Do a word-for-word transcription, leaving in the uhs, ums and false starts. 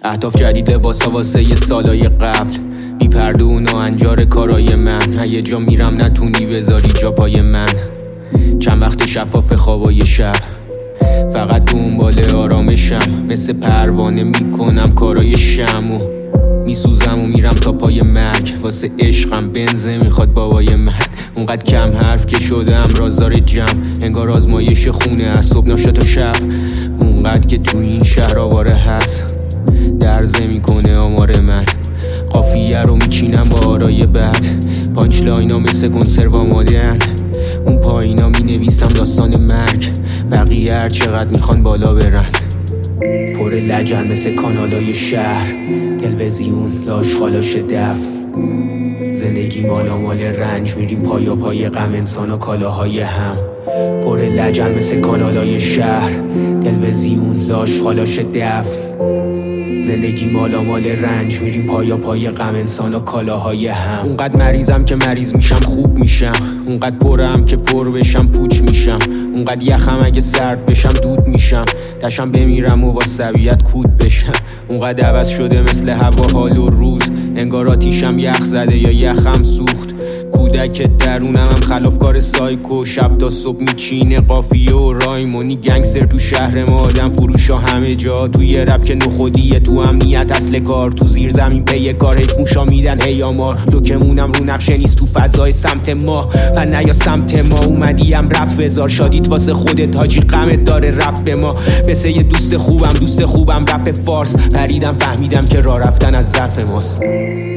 اهداف جدید لباسا واسه یه سالای قبل، بی پرده و ناهنجار کارای من. یه جا میرم نتونی بذاری جا پای من. چند وقت شفاف خوابای شب، فقط دنبال آرامشم. مثل پروانه میکنم کارای شمو، میسوزم و میرم تا پای مرگ. واسه عشقم بنزه میخواد بابای من. اونقدر کم حرف که شدم رازدار جمع، انگار آزمایش خونه از صبح ناشتا تا شب. اونقدر که تو این شهر آواره هست، درزه میکنه آمار من. قافیه رو میچینم با آرای بد، پانچ لاینا مثل کنسرو آماده‌اند. اون پایینا مینویسم داستان مرگ، بقیه هر چقدر میخوان بالا برن. پر لجن مثل کانالای شهر، تلویزیون لاش خالاش دف. زندگی مالا مال رنج، میریم پایا پای غم، انسانا کالاهای هم. پر لجن مثل کانالای شهر، تلویزیون لاش خالاش دف. زندگی مالا مال رنج، میریم پایا پای غم، انسانا کالاهای هم. اونقدر مریضم که مریض میشم خوب میشم، اونقدر پرم که پر بشم پوچ میشم. اونقدر یخم اگه سرد بشم دود میشم، تشم بمیرم و واسویت کود بشم. اونقدر عوض شده مثل هوا حال و روز، انگار آتیشم یخ زده یا یخم سوخت. کودک درونم هم خلافکار سایکو، شب تا صبح میچینه قافیه و رایمونی. گنگستر تو شهر ما، آدم فروشا همه جا. تو یه رب که نخودیه، تو امنیت اصل کار. تو زیر زمین پی کار، حیف موشا میدن هی آمار. لوکمونم رو نقشه نیست تو فضای سمت ما، پن نیا سمت ما. اومدیم رپ بذار، شادیت واسه خودت حاجی، غمت داره رپ به ما. مثل یه دوست خوبم دوست خوبم رپ فارس، پریدم فهمیدم که راه رفتن از ظرف ماست.